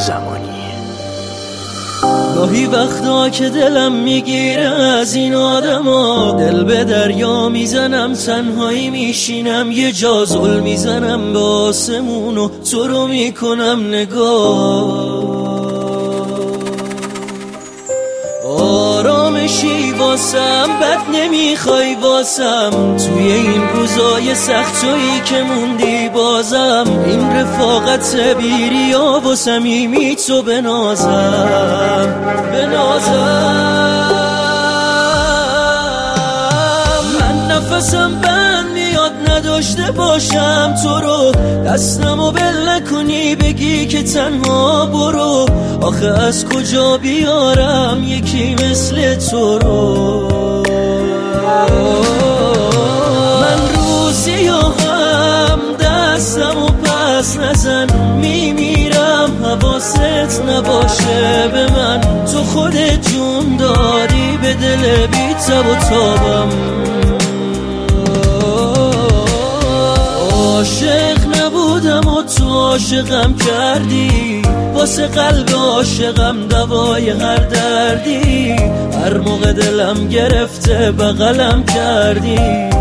زمانی. گاهی وقتا که دلم میگیره از این آدما، دل به دریا میزنم، تنهایی میشینم یه جا، زل میزنم به آسمون و تو رو میکنم نگاه. آرامشی واسم بد نمیخوای واسم، توی این روزای سخت تویی که موندی بازم، این رفاقت بیریا و صمیمی تو بنازم. من نفسم بند میاد نداشته باشم تو رو، دستمو بل نکنی بگی که تنها برو، آخه از کجا بیارم یکی مثل تو رو. من روزی هم دستمو پس نزن، میمیرم حواست نباشه به من، تو خودت جون داری به دل بی تب و تابم. عاشق نبودم و تو عاشقم کردی، واسه قلب عاشقم دوای هر دردی، هر موقع دلم گرفته بغلم کردی.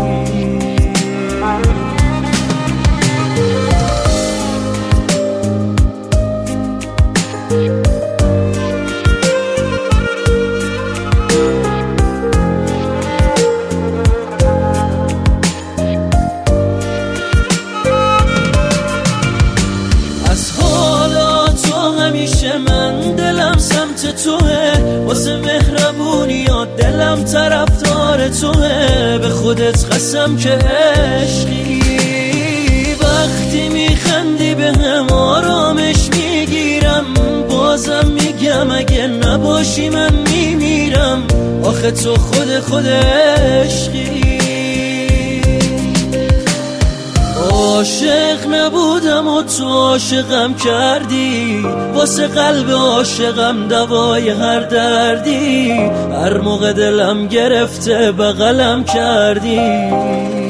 من دلم سمت توه، واسه مهربونیات دلم طرفدار توه، به خودت قسم که عشقی. وقتی میخندی به هم آرامش میگیرم، بازم میگم اگه نباشی من میمیرم، آخه تو خود عشقی. عاشق نبودم و تو عاشقم کردی، واسه قلب عاشقم دوای هر دردی، هر موقع دلم گرفته بغلم کردی.